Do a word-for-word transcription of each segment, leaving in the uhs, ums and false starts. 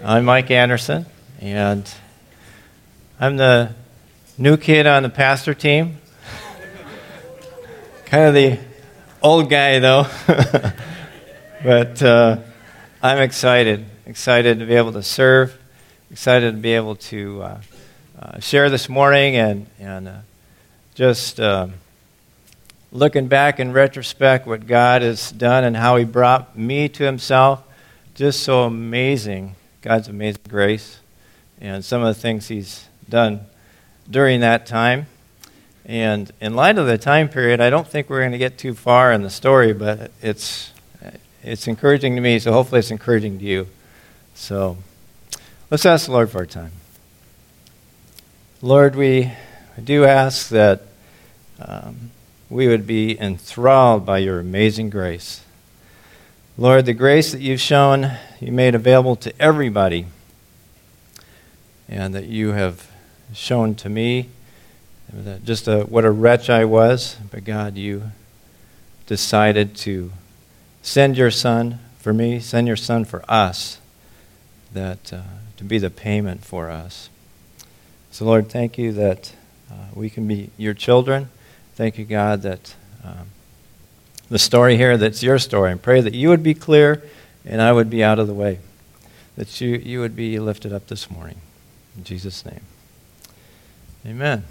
I'm Mike Anderson, and I'm the new kid on the pastor team. Kind of the old guy, though. But uh, I'm excited, excited to be able to serve, excited to be able to uh, uh, share this morning, and, and uh, just uh, looking back in retrospect what God has done and how he brought me to himself. Just so amazing. God's amazing grace and some of the things he's done during that time. And in light of the time period, I don't think we're going to get too far in the story, but it's it's encouraging to me, so hopefully it's encouraging to you. So let's ask the Lord for our time. Lord, we do ask that um, we would be enthralled by your amazing grace. Lord, the grace that you've shown, you made available to everybody, and that you have shown to me, that just a, what a wretch I was, but God, you decided to send your Son for me, send your Son for us, that uh, to be the payment for us. So Lord, thank you that uh, we can be your children. Thank you, God, that um, the story here, that's your story. And pray that you would be clear and I would be out of the way. That you, you would be lifted up this morning. In Jesus' name. Amen.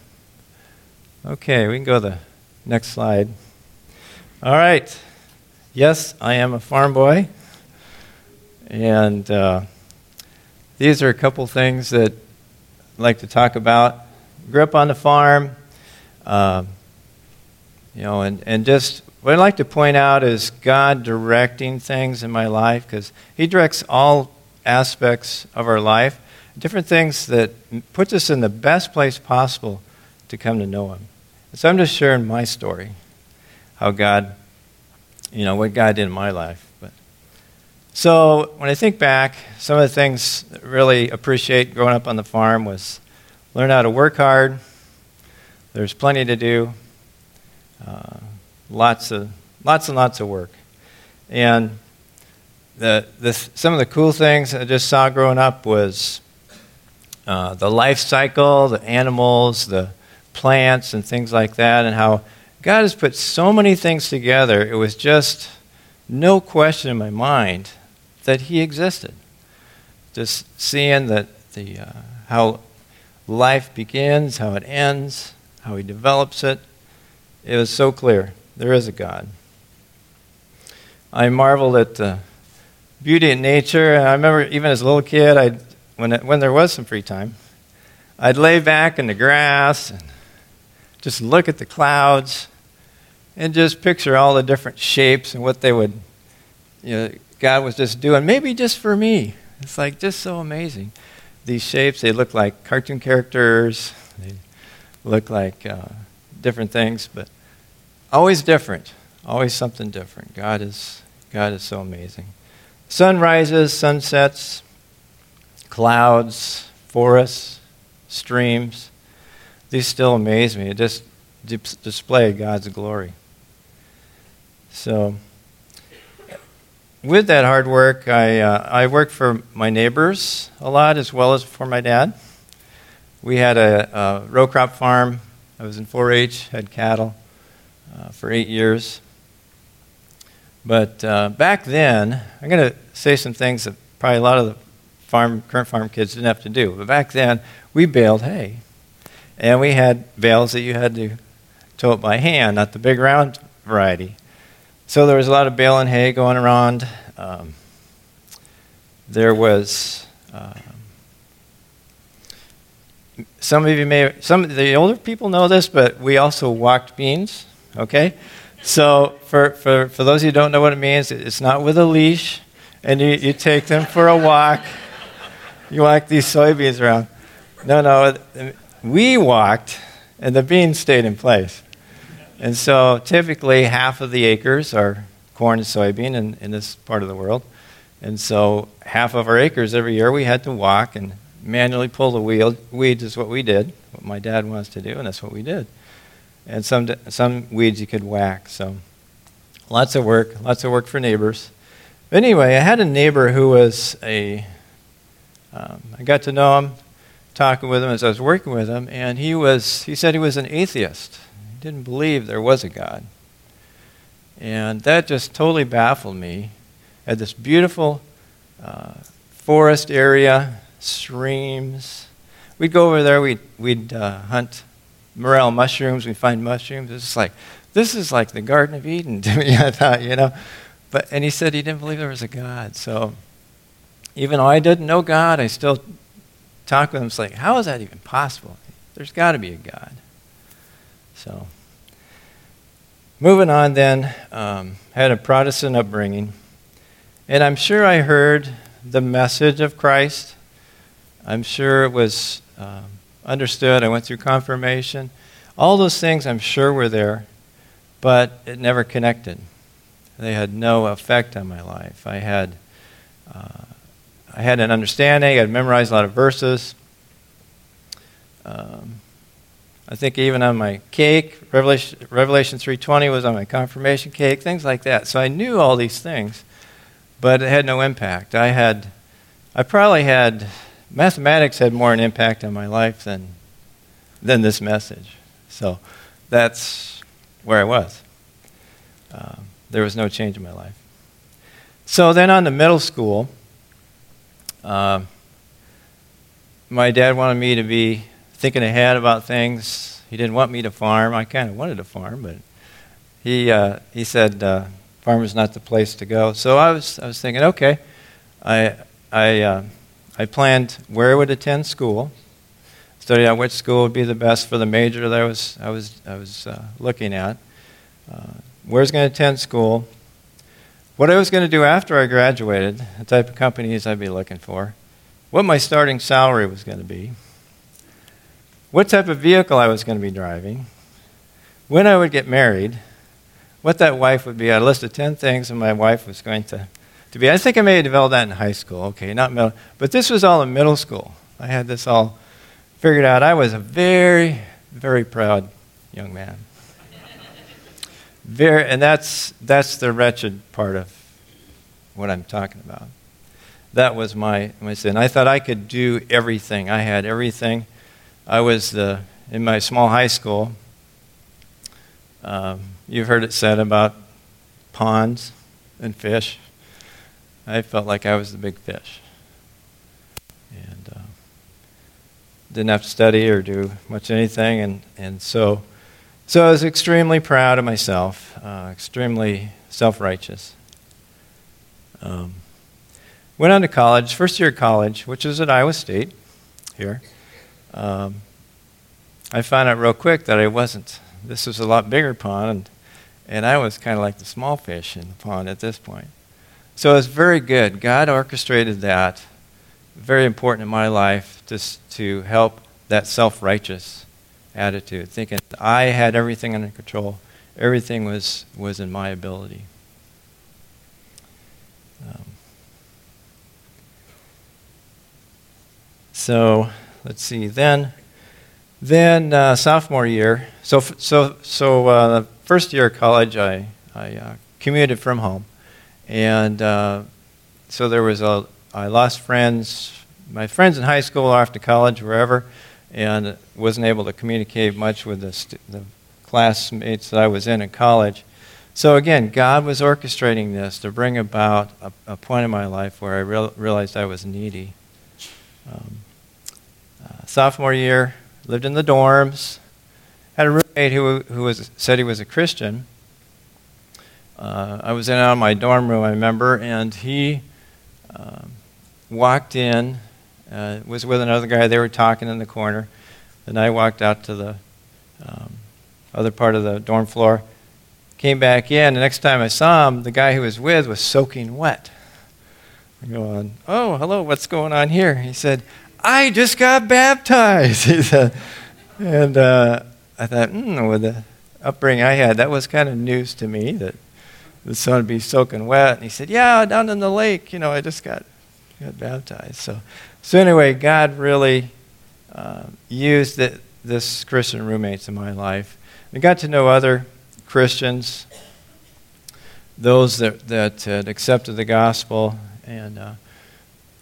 Okay, we can go to the next slide. All right. Yes, I am a farm boy. And uh, these are a couple things that I'd like to talk about. Grew up on the farm. Uh, you know, and, and just... What I'd like to point out is God directing things in my life, because he directs all aspects of our life, different things that puts us in the best place possible to come to know him. And so I'm just sharing my story, how God, you know, what God did in my life. But so when I think back, some of the things that I really appreciate growing up on the farm was learn how to work hard. There's plenty to do. Uh, Lots of, lots and lots of work. And the, the some of the cool things I just saw growing up was uh, the life cycle, the animals, the plants, and things like that, and how God has put so many things together. It was just no question in my mind that he existed. Just seeing that the uh, how life begins, how it ends, how he develops it, it was so clear. There is a God. I marveled at the beauty of nature, and I remember even as a little kid, I'd, when it, when there was some free time, I'd lay back in the grass and just look at the clouds and just picture all the different shapes and what they would, you know, God was just doing, maybe just for me. It's like just so amazing. These shapes, they look like cartoon characters, they look like uh, different things, but always different, always something different. God is God is so amazing. Sunrises, sunsets, clouds, forests, streams, these still amaze me. It just d- display God's glory. So, with that hard work, I uh, I worked for my neighbors a lot as well as for my dad. We had a, a row crop farm. I was in four H, had cattle. Uh, for eight years. But uh, back then, I'm going to say some things that probably a lot of the farm, current farm kids didn't have to do. But back then, we baled hay. And we had bales that you had to tow it by hand, not the big round variety. So there was a lot of baling hay going around. Um, there was... Uh, some of you may... Some of the older people know this, but we also walked beans. Okay? So for, for, for those of you who don't know what it means, it's not with a leash, and you, you take them for a walk. You walk these soybeans around. No, no, we walked, and the beans stayed in place. And so typically half of the acres are corn and soybean in, in this part of the world. And so half of our acres every year we had to walk and manually pull the wheel. Weeds is what we did, what my dad wants to do, and that's what we did. And some some weeds you could whack. So lots of work, lots of work for neighbors. But anyway, I had a neighbor who was a um, I got to know him, talking with him as I was working with him, and he was he said he was an atheist. He didn't believe there was a God. And that just totally baffled me. Had this beautiful uh, forest area, streams. We'd go over there, we'd, we'd uh, hunt morel mushrooms, we'd find mushrooms. It was just like, this is like the Garden of Eden to me, I thought, you know. But and he said he didn't believe there was a God. So even though I didn't know God, I still talked with him. It's like, how is that even possible? There's got to be a God. So moving on then, um, had a Protestant upbringing. And I'm sure I heard the message of Christ. I'm sure it was um, understood. I went through confirmation. All those things I'm sure were there, but it never connected. They had no effect on my life. I had uh, I had an understanding. I had memorized a lot of verses. Um, I think even on my cake, Revelation, Revelation three twenty was on my confirmation cake, things like that. So I knew all these things, but it had no impact. I had, I probably had, mathematics had more an impact on my life than, than this message. So that's where I was. Um, there was no change in my life. So then on to middle school, um, my dad wanted me to be thinking ahead about things. He didn't want me to farm. I kind of wanted to farm, but he uh, he said uh, farming's not the place to go. So I was I was thinking, okay, I I uh, I planned where I would attend school, studied out which school would be the best for the major that I was I was I was uh, looking at. Uh, where I was going to attend school, what I was going to do after I graduated, the type of companies I'd be looking for, what my starting salary was going to be, what type of vehicle I was going to be driving, when I would get married, what that wife would be. I listed ten things and my wife was going to, to be. I think I may have developed that in high school, okay, not middle, but this was all in middle school. I had this all figured out. I was a very, very proud young man. Very, and that's that's the wretched part of what I'm talking about. That was my, my sin. I thought I could do everything. I had everything. I was the in my small high school. Um, you've heard it said about ponds and fish. I felt like I was the big fish, and uh, didn't have to study or do much anything, and and so. So I was extremely proud of myself, uh, extremely self-righteous. Um, went on to college, first year of college, which was at Iowa State here. Um, I found out real quick that I wasn't. This was a lot bigger pond, and, and I was kind of like the small fish in the pond at this point. So it was very good. God orchestrated that, very important in my life, just to help that self-righteous attitude, thinking I had everything under control. Everything was, was in my ability. Um, so let's see. Then, then uh, sophomore year. So so so uh, the first year of college, I I uh, commuted from home, and uh, so there was a I lost friends. My friends in high school, off to college, wherever. And wasn't able to communicate much with the, st- the classmates that I was in in college. So again, God was orchestrating this to bring about a, a point in my life where I real, realized I was needy. Um, uh, sophomore year, lived in the dorms, had a roommate who who was said he was a Christian. Uh, I was in and out of my dorm room, I remember, and he um, walked in. Uh, was with another guy. They were talking in the corner. And I walked out to the um, other part of the dorm floor, came back in. The next time I saw him, the guy who was with was soaking wet. I'm going, oh, hello, what's going on here? He said, I just got baptized. He said, and uh, I thought, hmm, with the upbringing I had, that was kind of news to me, that the son would be soaking wet. And he said, yeah, down in the lake, you know, I just got, got baptized. So. So anyway, God really uh, used the, this Christian roommates in my life. I got to know other Christians, those that, that had accepted the gospel, and uh,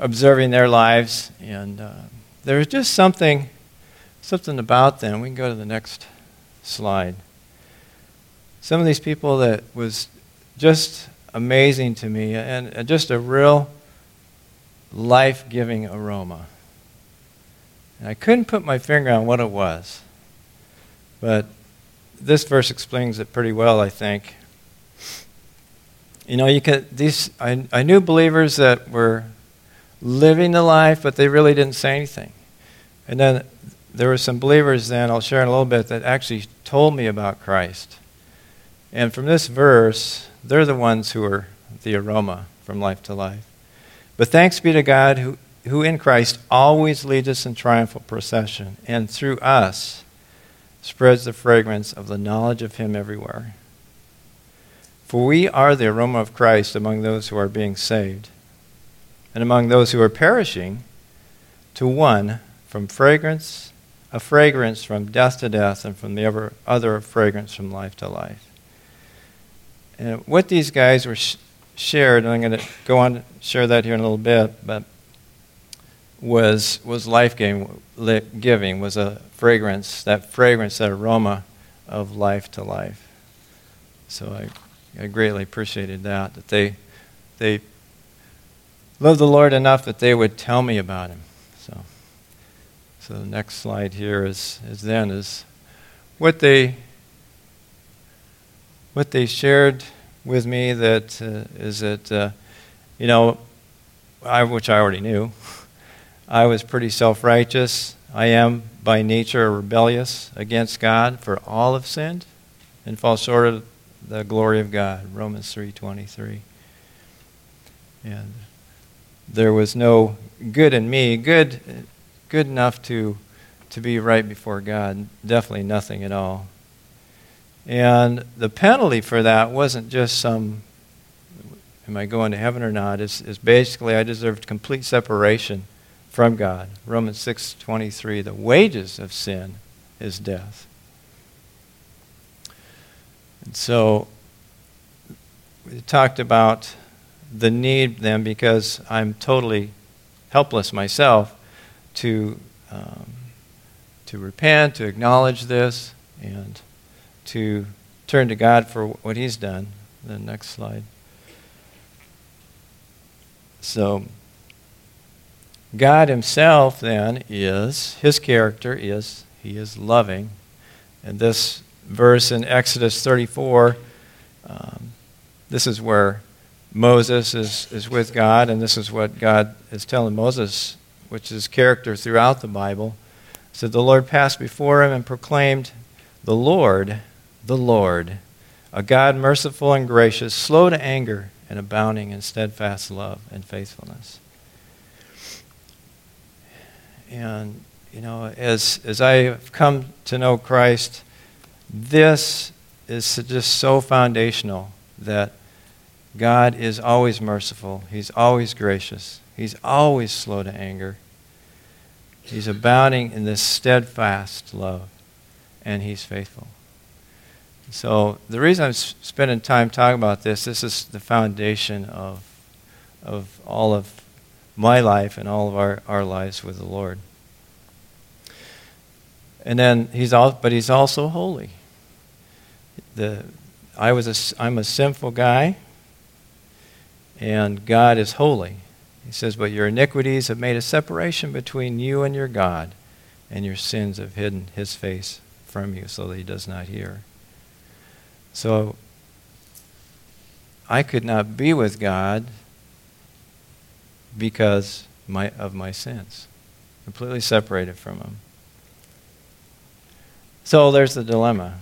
observing their lives, and uh, there was just something, something about them. We can go to the next slide. Some of these people that was just amazing to me, and, and just a real life-giving aroma. And I couldn't put my finger on what it was, but this verse explains it pretty well, I think. You know, you could these. I, I knew believers that were living the life, but they really didn't say anything. And then there were some believers then, I'll share in a little bit, that actually told me about Christ. And from this verse, they're the ones who are the aroma from life to life. But thanks be to God who, who in Christ always leads us in triumphal procession, and through us spreads the fragrance of the knowledge of him everywhere. For we are the aroma of Christ among those who are being saved, and among those who are perishing, to one from fragrance, a fragrance from death to death, and from the ever other fragrance from life to life. And what these guys were sh- shared, and I'm going to go on to share that here in a little bit, but was was life-giving, giving, was a fragrance, that fragrance, that aroma of life to life. So I, I greatly appreciated that, that they they loved the Lord enough that they would tell me about him. So so the next slide here is, is then is what they what they shared with me, that uh, is that, uh, you know, I, which I already knew, I was pretty self-righteous. I am by nature rebellious against God, for all have sinned and fall short of the glory of God, Romans three twenty-three. And there was no good in me, good good enough to to be right before God, definitely nothing at all. And the penalty for that wasn't just some, am I going to heaven or not, it's, it's basically I deserved complete separation from God. Romans six twenty-three, the wages of sin is death. And so we talked about the need then, because I'm totally helpless myself, to um, to repent, to acknowledge this, and to turn to God for what he's done. The next slide. So God himself then is, his character is, he is loving. And this verse in Exodus thirty-four, um, this is where Moses is, is with God, and this is what God is telling Moses, which is character throughout the Bible. So the Lord passed before him and proclaimed, "The Lord, the Lord, a God merciful and gracious, slow to anger, and abounding in steadfast love and faithfulness." And, you know, as as I have come to know Christ, this is just so foundational, that God is always merciful. He's always gracious. He's always slow to anger. He's abounding in this steadfast love, and he's faithful. So the reason I'm spending time talking about this, this is the foundation of of all of my life and all of our, our lives with the Lord. And then he's all, but he's also holy. The I was a, I'm a sinful guy, and God is holy. He says, "But your iniquities have made a separation between you and your God, and your sins have hidden his face from you so that he does not hear." So I could not be with God because my, of my sins, completely separated from him. So there's the dilemma.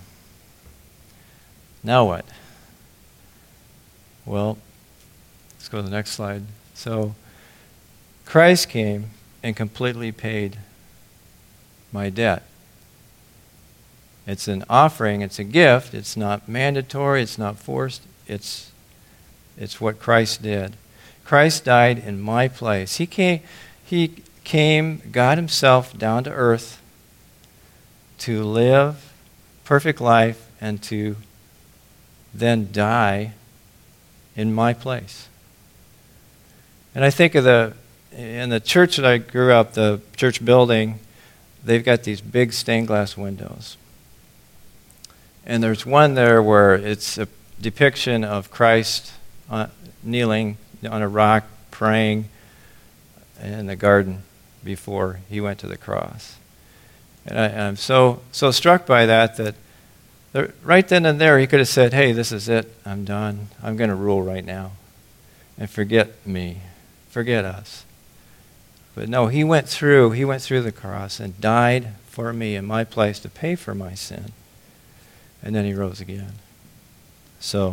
Now what? Well, let's go to the next slide. So Christ came and completely paid my debt. It's an offering, it's a gift, it's not mandatory, it's not forced, it's it's what Christ did. Christ died in my place. He came, he came, God himself, down to earth to live perfect life and to then die in my place. And I think of the in the church that I grew up, the church building, they've got these big stained glass windows. And there's one there where it's a depiction of Christ uh, kneeling on a rock, praying in the garden before he went to the cross. And I, I'm so so struck by that that there, right then and there he could have said, hey, this is it. I'm done. I'm going to rule right now. And forget me. Forget us. But no, he went through, he went through the cross and died for me in my place to pay for my sin. And then he rose again. So,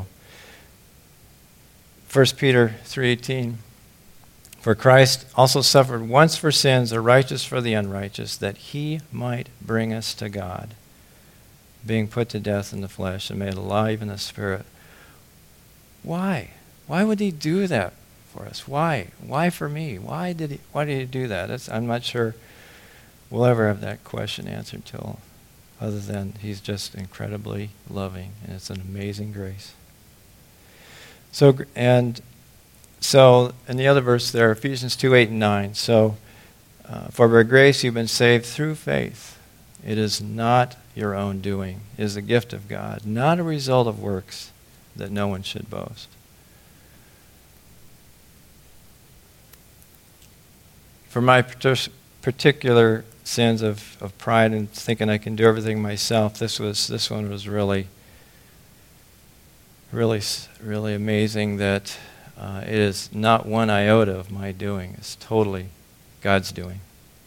First Peter three eighteen, for Christ also suffered once for sins, the righteous for the unrighteous, that he might bring us to God, being put to death in the flesh and made alive in the spirit. Why? Why would he do that for us? Why? Why for me? Why did he why did he do that? That's, I'm not sure we'll ever have that question answered till other than he's just incredibly loving, and it's an amazing grace. So, and so, in the other verse there, Ephesians two, eight, and nine. So, uh, for by grace you've been saved through faith. It is not your own doing. It is a gift of God, not a result of works, that no one should boast. For my particular sins of, of pride and thinking I can do everything myself, this was this one was really, really, really amazing that uh, it is not one iota of my doing. It's totally God's doing.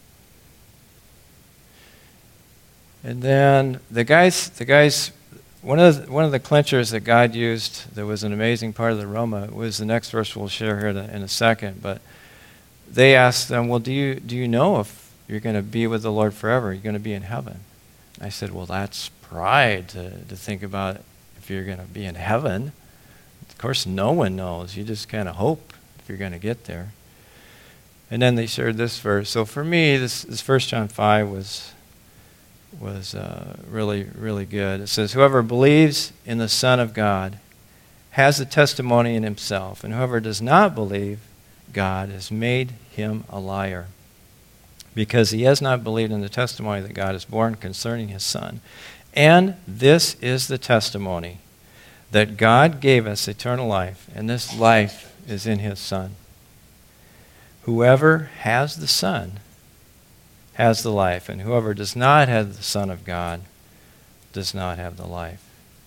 And then the guys, the guys, one of the, one of the clinchers that God used that was an amazing part of the Roma was the next verse we'll share here in a, in a second. But they asked them, well, do you do you know if you're going to be with the Lord forever? You're going to be in heaven. I said, well, that's pride to, to think about if you're going to be in heaven. Of course, no one knows. You just kind of hope if you're going to get there. And then they shared this verse. So for me, this, this First John five was was uh, really, really good. It says, whoever believes in the Son of God has the testimony in himself, and whoever does not believe God has made him a liar, because he has not believed in the testimony that God has borne concerning his Son. And this is the testimony, that God gave us eternal life, and this life is in his Son. Whoever has the Son has the life, and whoever does not have the Son of God does not have the life.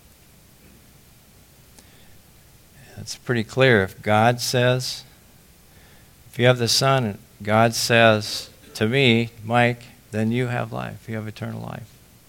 It's pretty clear. If God says, if you have the Son, God says to me, Mike, then you have life. You have eternal life.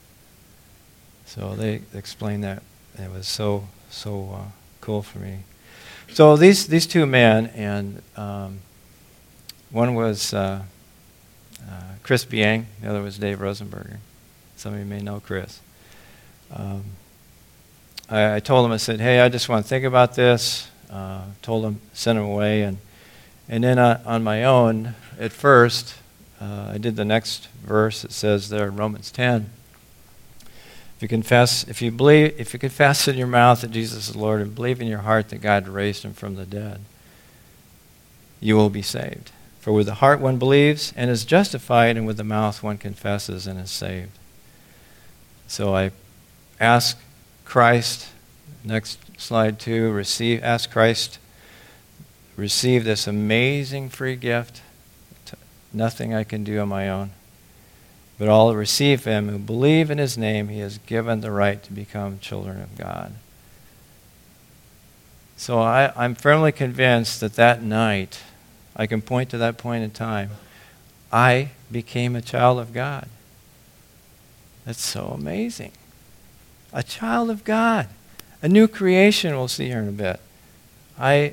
So they explained that. It was so, so uh, cool for me. So these these two men, and um, one was uh, uh, Chris Biang, the other was Dave Rosenberger. Some of you may know Chris. Um, I, I told him, I said, hey, I just want to think about this. Uh, told him, send him away. And, and then uh, on my own, at first, uh, I did the next verse. It says there in Romans ten, If you confess, if you believe, if you confess in your mouth that Jesus is Lord and believe in your heart that God raised him from the dead, you will be saved. For with the heart one believes and is justified, and with the mouth one confesses and is saved. So I ask Christ, next slide two, receive, ask Christ, receive this amazing free gift. Nothing I can do on my own. But all who receive him, who believe in his name, he has given the right to become children of God. So I, I'm firmly convinced that that night, I can point to that point in time, I became a child of God. That's so amazing. A child of God. A new creation we'll see here in a bit. I,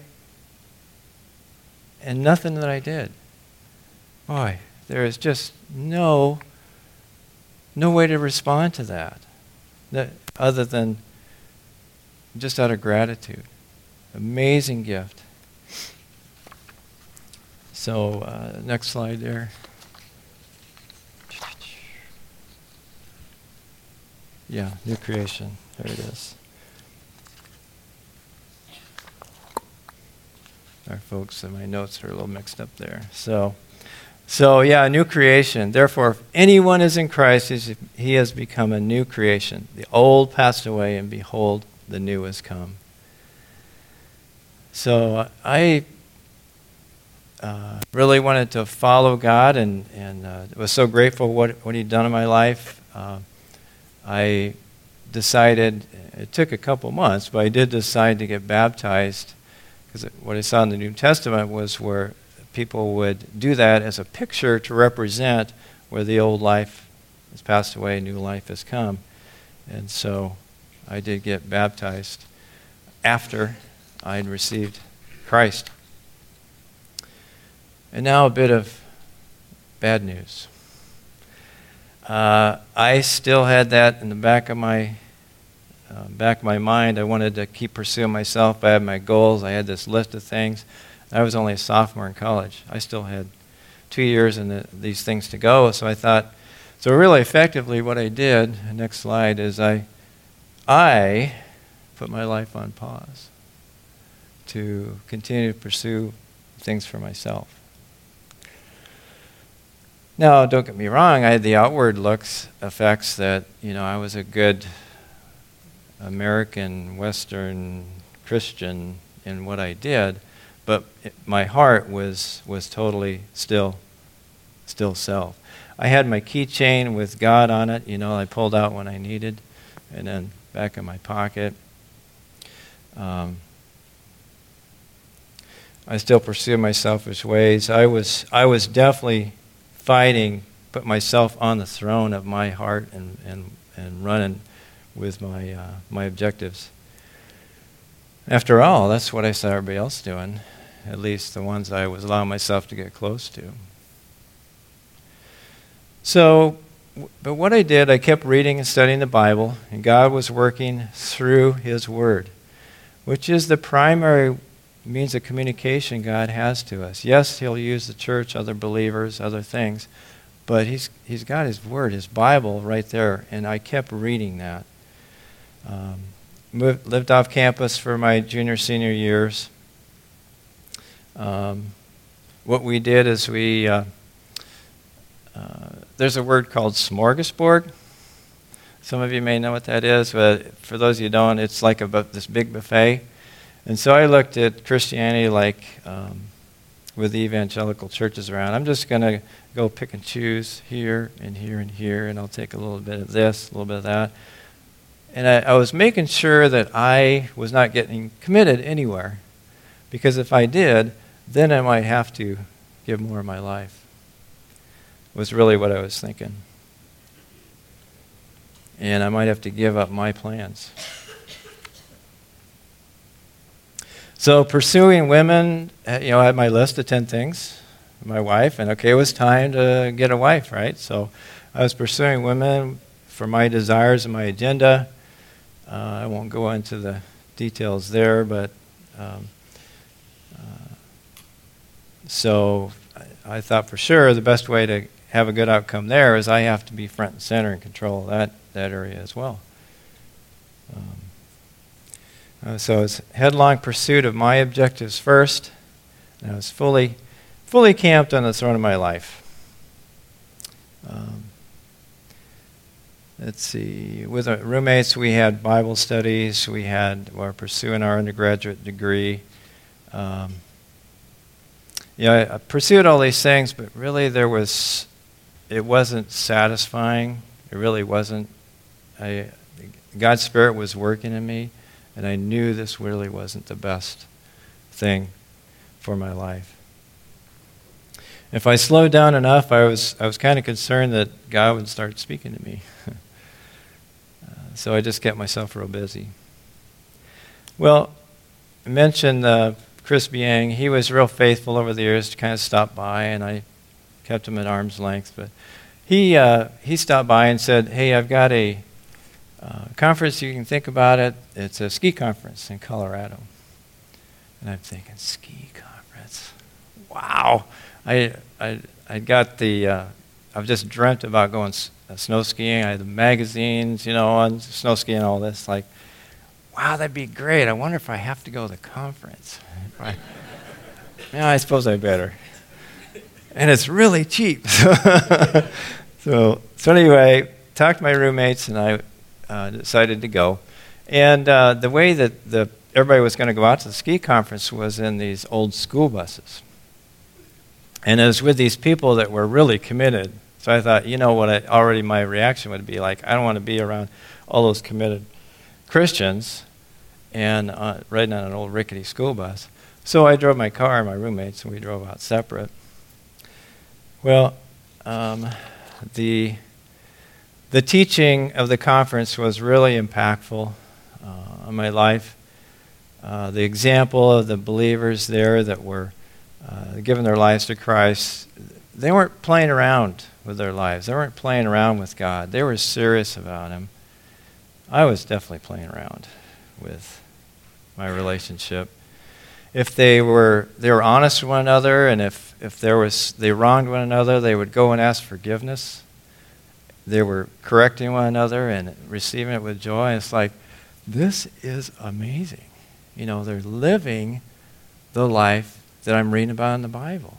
and nothing that I did. Boy, there is just no No way to respond to that, that other than just out of gratitude. Amazing gift. So, uh, next slide there. Yeah, new creation. There it is. Sorry, folks, my notes are a little mixed up there. So, so yeah, a new creation. Therefore, if anyone is in Christ, he has become a new creation. The old passed away, and behold, the new has come. So I uh, really wanted to follow God, and, and uh, was so grateful for what, what he'd done in my life. Uh, I decided, it took a couple months, but I did decide to get baptized, because what I saw in the New Testament was where people would do that as a picture to represent where the old life has passed away, new life has come. And so I did get baptized after I had received Christ. And now a bit of bad news. Uh, I still had that in the back of my uh, back of my mind. I wanted to keep pursuing myself. I had my goals. I had this list of things. I was only a sophomore in college. I still had two years in the, these things to go. So I thought, so really effectively what I did, next slide, is I I put my life on pause to continue to pursue things for myself. Now, don't get me wrong, I had the outward looks, effects that, you know, I was a good American, Western Christian in what I did, but it, my heart was was totally still, still self. I had my keychain with God on it, you know, I pulled out when I needed, and then back in my pocket. Um, I still pursue my selfish ways. I was I was definitely fighting, put myself on the throne of my heart and and, and running with my uh, my objectives. After all, that's what I saw everybody else doing, at least the ones I was allowing myself to get close to. So, but what I did, I kept reading and studying the Bible, and God was working through His Word, which is the primary means of communication God has to us. Yes, He'll use the church, other believers, other things, but He's He's got His Word, His Bible right there, and I kept reading that. Um, moved, lived off campus for my junior, senior years. Um, what we did is we, uh, uh, there's a word called smorgasbord. Some of you may know what that is, but for those of you who don't, it's like a, this big buffet. And so I looked at Christianity like um, with the evangelical churches around. I'm just going to go pick and choose here and here and here, and I'll take a little bit of this, a little bit of that. And I, I was making sure that I was not getting committed anywhere, because if I did, then I might have to give more of my life, was really what I was thinking. And I might have to give up my plans. So pursuing women, you know, I had my list of ten things, my wife, and okay, it was time to get a wife, right? So I was pursuing women for my desires and my agenda. Uh, I won't go into the details there, but um, uh, so I, I thought for sure the best way to have a good outcome there is I have to be front and center and control that, that area as well. Um, Uh, so it's headlong pursuit of my objectives first, and I was fully, fully camped on the throne of my life. Um, let's see. With our roommates, we had Bible studies. We had we were pursuing our undergraduate degree. Um, yeah, I, I pursued all these things, but really there was, it wasn't satisfying. It really wasn't. I, God's Spirit was working in me. And I knew this really wasn't the best thing for my life. If I slowed down enough, I was I was kind of concerned that God would start speaking to me. uh, so I just kept myself real busy. Well, I mentioned uh, Chris Biang. He was real faithful over the years to kind of stop by, and I kept him at arm's length. But he uh, he stopped by and said, "Hey, I've got a Uh, conference, you can think about it. It's a ski conference in Colorado." And I'm thinking, ski conference? Wow. I I I got the, uh, I've just dreamt about going s- uh, snow skiing. I had the magazines, you know, on snow skiing and all this. Like, wow, that'd be great. I wonder if I have to go to the conference. Right. Yeah, I suppose I better. And it's really cheap. so, so anyway, talked to my roommates, and I uh, decided to go. And uh, the way that the everybody was going to go out to the ski conference was in these old school buses. And it was with these people that were really committed. So I thought, you know what, I, already my reaction would be like, I don't want to be around all those committed Christians and uh, riding on an old rickety school bus. So I drove my car and my roommates, and we drove out separate. Well, um, the the teaching of the conference was really impactful uh, on my life. Uh, the example of the believers there that were uh, giving their lives to Christ, they weren't playing around with their lives. They weren't playing around with God. They were serious about Him. I was definitely playing around with my relationship. If they were they were honest with one another, and if, if there was they wronged one another, they would go and ask forgiveness. They were correcting one another and receiving it with joy. It's like, this is amazing. You know, they're living the life that I'm reading about in the Bible.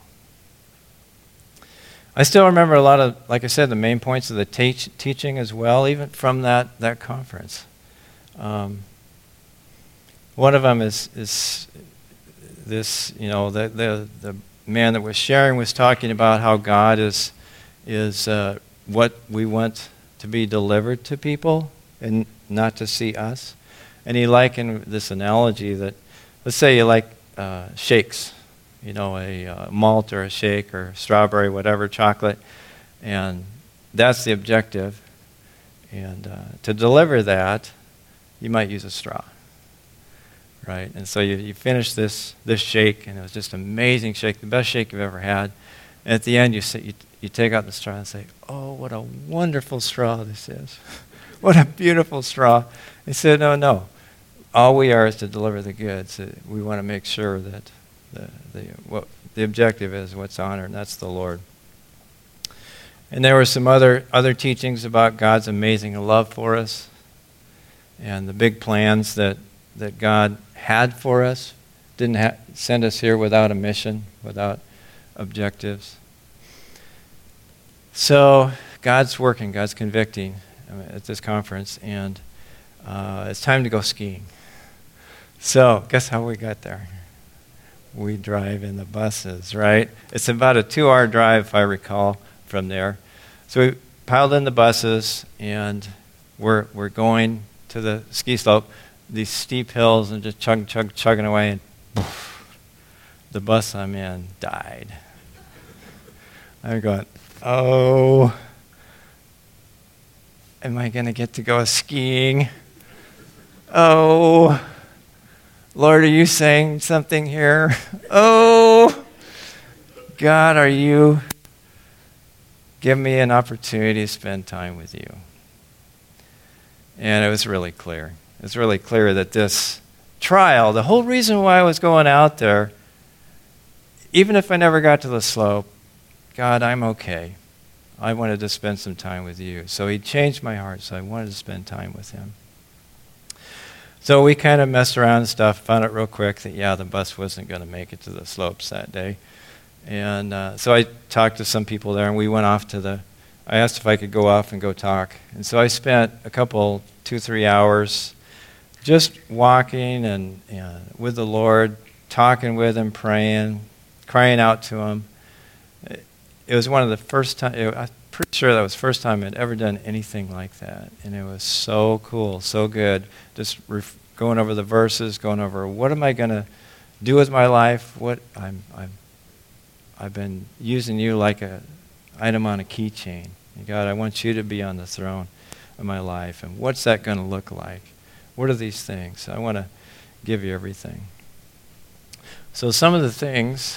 I still remember a lot of, like I said, the main points of the teach, teaching as well, even from that, that conference. Um, one of them is is this, you know, the, the the man that was sharing was talking about how God is is uh, what we want to be delivered to people and not to see us. And he likened this analogy that, let's say you like uh, shakes, you know, a uh, malt or a shake or strawberry, whatever, chocolate, and that's the objective. And uh, to deliver that, you might use a straw, right? And so you, you finish this this shake, and it was just an amazing shake, the best shake you've ever had. And at the end, you say, you, you take out the straw and say, "Oh, what a wonderful straw this is! What a beautiful straw!" He said, "No, no. All we are is to deliver the goods. We want to make sure that the the what the objective is what's honored, and that's the Lord." And there were some other other teachings about God's amazing love for us, and the big plans that that God had for us. Didn't ha- send us here without a mission, without objectives. So God's working, God's convicting at this conference, and uh, it's time to go skiing. So guess how we got there? We drive in the buses, right? It's about a two-hour drive, if I recall, from there. So we piled in the buses, and we're we're going to the ski slope, these steep hills, and just chug, chug, chugging away, and poof, the bus I'm in died. I'm going, oh, am I going to get to go skiing? Oh, Lord, are you saying something here? Oh, God, are you giving me an opportunity to spend time with you? And it was really clear. It was really clear that this trial, the whole reason why I was going out there, even if I never got to the slope, God, I'm okay. I wanted to spend some time with you. So He changed my heart, so I wanted to spend time with Him. So we kind of messed around and stuff, found out real quick that, yeah, the bus wasn't going to make it to the slopes that day. And uh, so I talked to some people there, and we went off to the, I asked if I could go off and go talk. And so I spent a couple, two, three hours just walking and uh, with the Lord, talking with Him, praying, crying out to Him. It, it was one of the first time, I'm pretty sure that was the first time I'd ever done anything like that. And it was so cool, so good. Just ref- going over the verses, going over what am I going to do with my life? What I'm, I'm, I've been using you like a item on a keychain. God, I want you to be on the throne of my life. And what's that going to look like? What are these things? I want to give you everything. So some of the things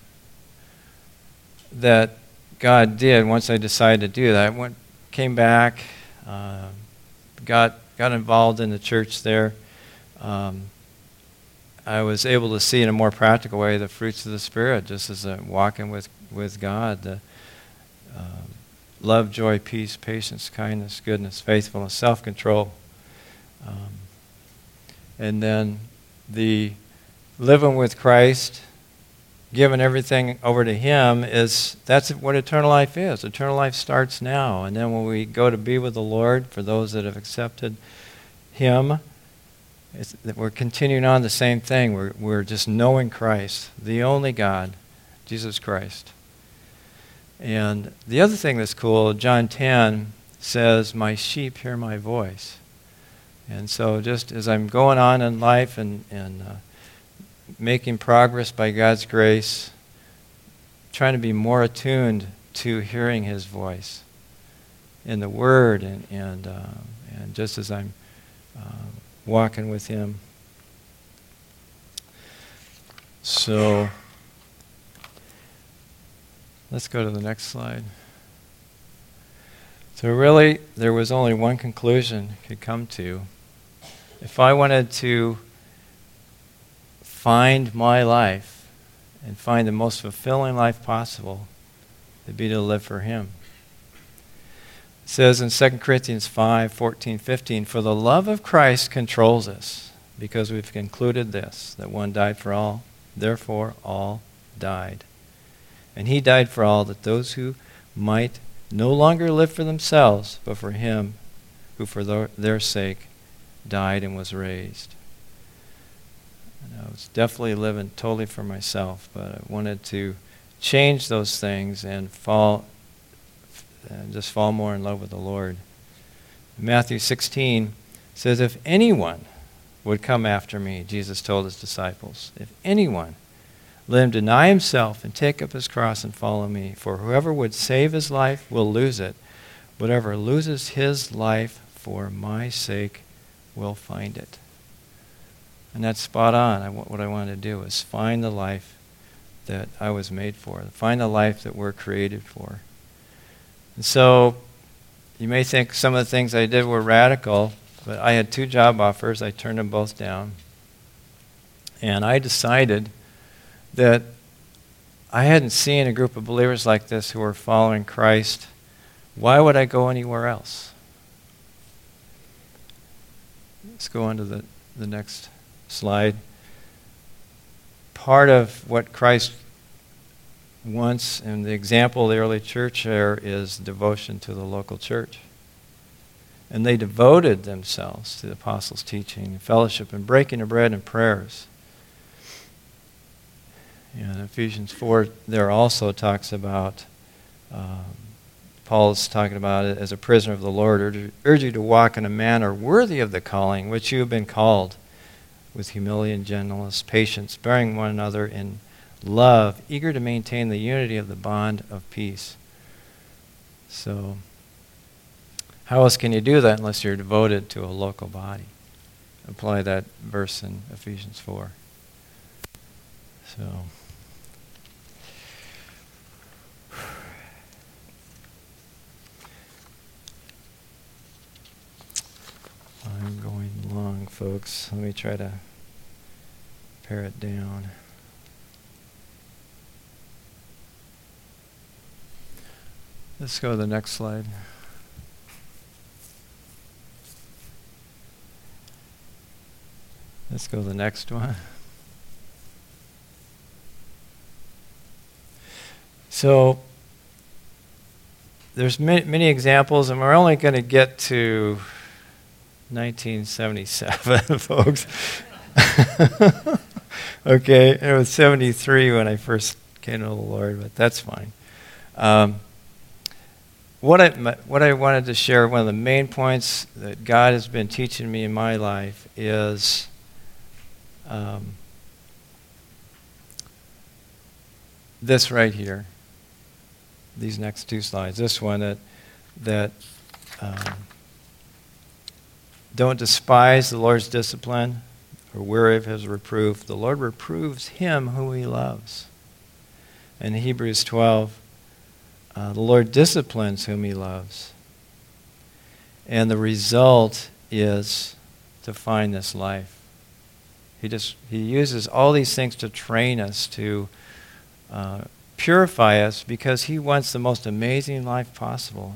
that God did once I decided to do that, I went, came back, uh, got got involved in the church there. Um, I was able to see in a more practical way the fruits of the Spirit, just as I'm walking with, with God. The, uh, love, joy, peace, patience, kindness, goodness, faithfulness, self-control. Um, and then the living with Christ given everything over to him, is that's what eternal life is. Eternal life starts now. And then when we go to be with the Lord, for those that have accepted him, it's, we're continuing on the same thing. We're, we're just knowing Christ, the only God, Jesus Christ. And the other thing that's cool, John ten says, my sheep hear my voice. And so just as I'm going on in life and, and uh, making progress by God's grace, trying to be more attuned to hearing his voice in the Word, and and, uh, and just as I'm uh, walking with him. So let's go to the next slide. So really, there was only one conclusion I could come to. If I wanted to find my life and find the most fulfilling life possible, it'd be to live for him. It says in Second Corinthians five, fourteen, fifteen, for the love of Christ controls us, because we've concluded this, that one died for all, therefore all died. And he died for all, that those who might no longer live for themselves, but for him who for their, their sake died and was raised. And I was definitely living totally for myself, but I wanted to change those things and fall, and just fall more in love with the Lord. Matthew sixteen says, if anyone would come after me, Jesus told his disciples, if anyone, let him deny himself and take up his cross and follow me. For whoever would save his life will lose it. Whatever loses his life for my sake will find it. And that's spot on. I, what I wanted to do is find the life that I was made for. Find the life that we're created for. And so you may think some of the things I did were radical, but I had two job offers. I turned them both down. And I decided that I hadn't seen a group of believers like this who were following Christ. Why would I go anywhere else? Let's go on to the, the next slide. Part of what Christ wants, and the example of the early church there, is devotion to the local church. And they devoted themselves to the apostles' teaching, fellowship, and breaking of bread and prayers. And Ephesians four there also talks about, um, Paul's talking about it as a prisoner of the Lord, urge, urge you to walk in a manner worthy of the calling which you have been called, with humility and gentleness, patience, bearing one another in love, eager to maintain the unity of the bond of peace. So, how else can you do that unless you're devoted to a local body? Apply that verse in Ephesians four. So, I'm going long, folks. Let me try to pare it down. Let's go to the next slide. Let's go to the next one. So, there's many, many examples, and we're only going to get to nineteen seventy-seven, folks. Okay, it was seventy-three when I first came to the Lord, but that's fine. Um, what I what I wanted to share, one of the main points that God has been teaching me in my life is um, this right here. These next two slides. This one that that. Um, Don't despise the Lord's discipline, or weary of his reproof. The Lord reproves him who he loves. In Hebrews twelve, uh, the Lord disciplines whom he loves. And the result is to find this life. He just he uses all these things to train us, to uh, purify us, because he wants the most amazing life possible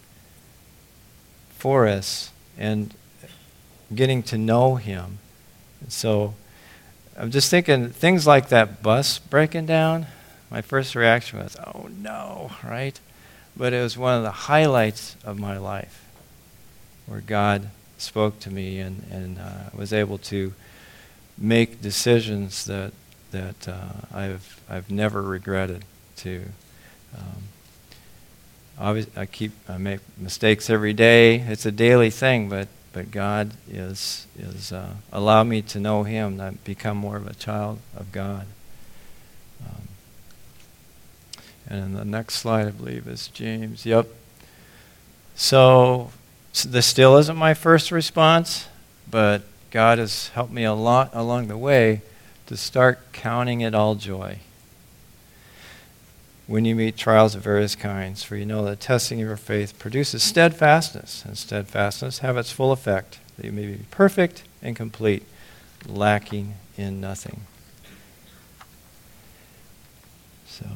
for us. And getting to know him. And so I'm just thinking things like that bus breaking down. My first reaction was, oh no, right? But it was one of the highlights of my life where God spoke to me and, and uh, was able to make decisions that that uh, I've I've never regretted. To um, obviously, I keep I make mistakes every day. It's a daily thing, but but God is is uh, allow me to know Him, to become more of a child of God. Um, and the next slide, I believe, is James. Yep. So, so this still isn't my first response, but God has helped me a lot along the way to start counting it all joy when you meet trials of various kinds, for you know that testing of your faith produces steadfastness, and steadfastness have its full effect, that you may be perfect and complete, lacking in nothing. So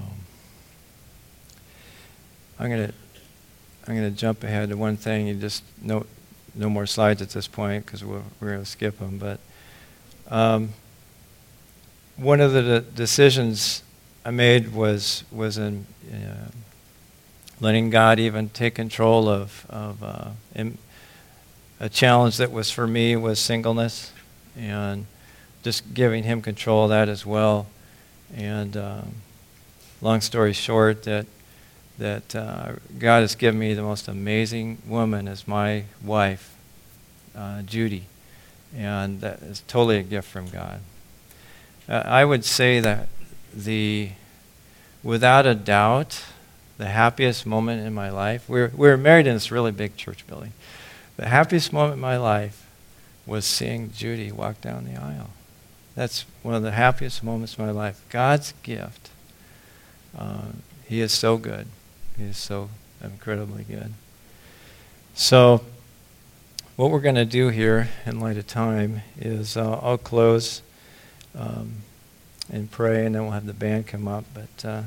I'm going to I'm going to jump ahead to one thing. You just no no more slides at this point because we're, we're going to skip them. But um, one of the de- decisions I made was was in uh, letting God even take control of of uh, in, a challenge that was for me was singleness, and just giving Him control of that as well. And um, long story short, that that uh, God has given me the most amazing woman as my wife, uh, Judy, and that is totally a gift from God. Uh, I would say that the, without a doubt, the happiest moment in my life, we were, we were married in this really big church building. The happiest moment in my life was seeing Judy walk down the aisle. That's one of the happiest moments of my life. God's gift. Uh, he is so good. He is so incredibly good. So what we're going to do here in light of time is uh, I'll close um, and pray, and then we'll have the band come up. But uh,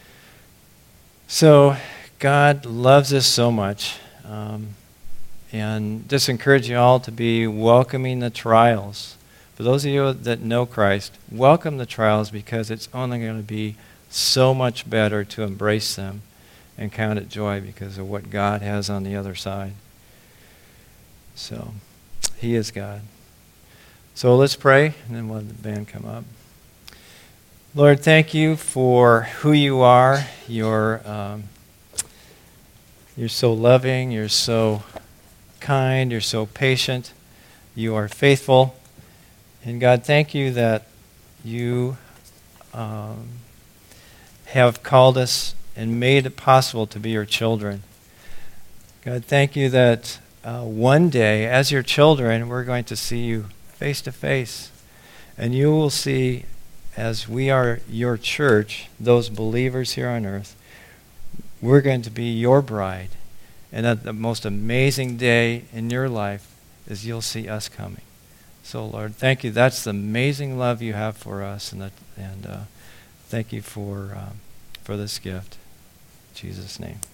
so God loves us so much. Um, and just encourage you all to be welcoming the trials. For those of you that know Christ, welcome the trials, because it's only going to be so much better to embrace them and count it joy because of what God has on the other side. So, He is God. So let's pray, and then we'll have the band come up. Lord, thank you for who you are. You're, um, you're so loving. You're so kind. You're so patient. You are faithful. And God, thank you that you um, have called us and made it possible to be your children. God, thank you that uh, one day, as your children, we're going to see you face to face. And you will see, as we are your church, those believers here on earth, we're going to be your bride. And that the most amazing day in your life is you'll see us coming. So, Lord, thank you. That's the amazing love you have for us, and that, and uh, thank you for um, for this gift. In Jesus' name.